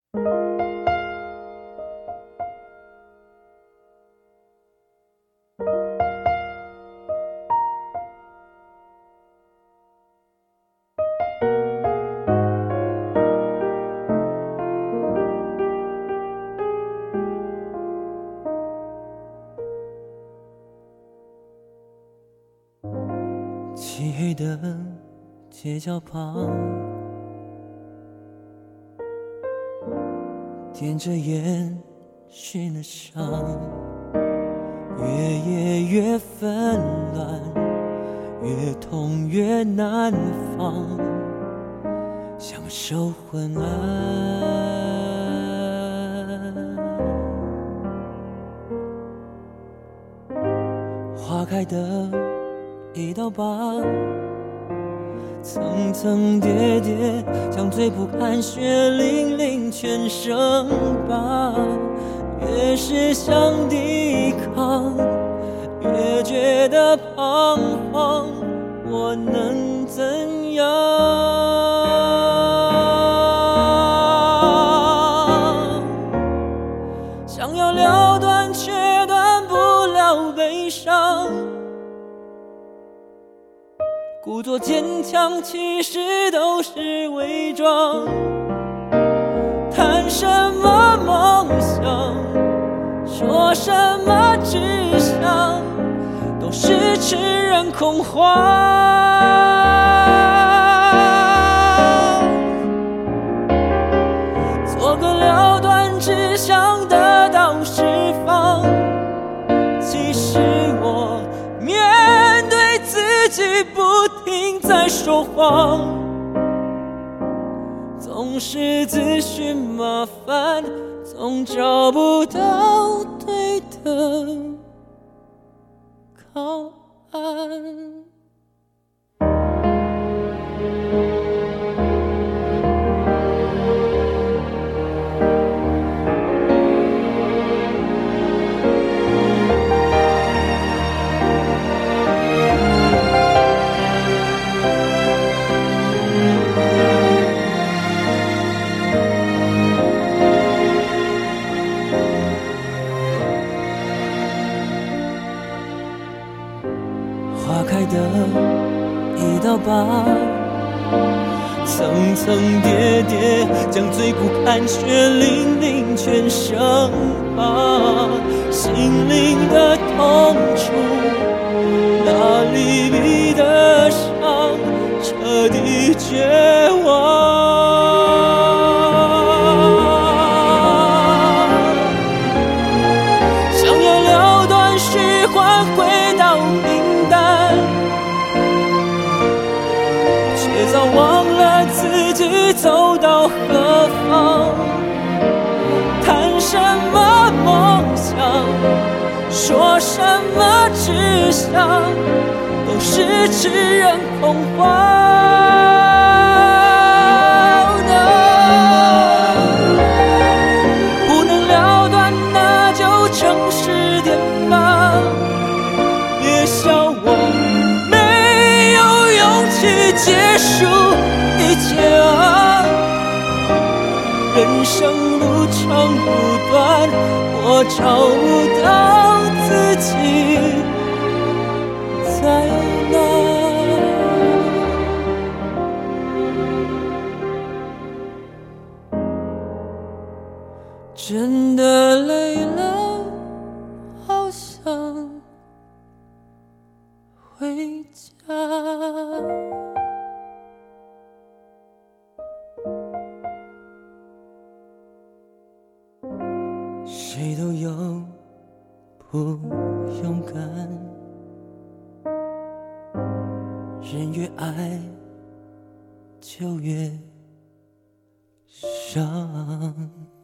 漆黑的街角旁，点着烟熏了伤，越夜越纷乱，越痛越难放，享受昏暗。花开的一道疤，层层叠叠，将最不堪血淋淋全生疤。越是想抵抗，越觉得彷徨，我能怎样？想要了断，却断不了悲伤。故作坚强，其实都是伪装。谈什么梦想，说什么志向，都是痴人空话。做个了断，只想得到释放。其实我面对自己不停在说谎，总是自寻麻烦，总找不到对的靠岸。花开的一道疤，层层叠叠，将最不堪血淋淋全生疤。心灵的痛楚，哪里比得上彻底绝望？想要了断，虚幻回到平淡，却早忘了自己走到何方。谈什么梦想，说什么志向，都是痴人空话。不能了断，那就诚实点吧。别笑我没有勇气结束一切啊！人生路长路短，我找不到自己在哪。真的累了，好想回家。谁都有不勇敢，人越爱就越伤。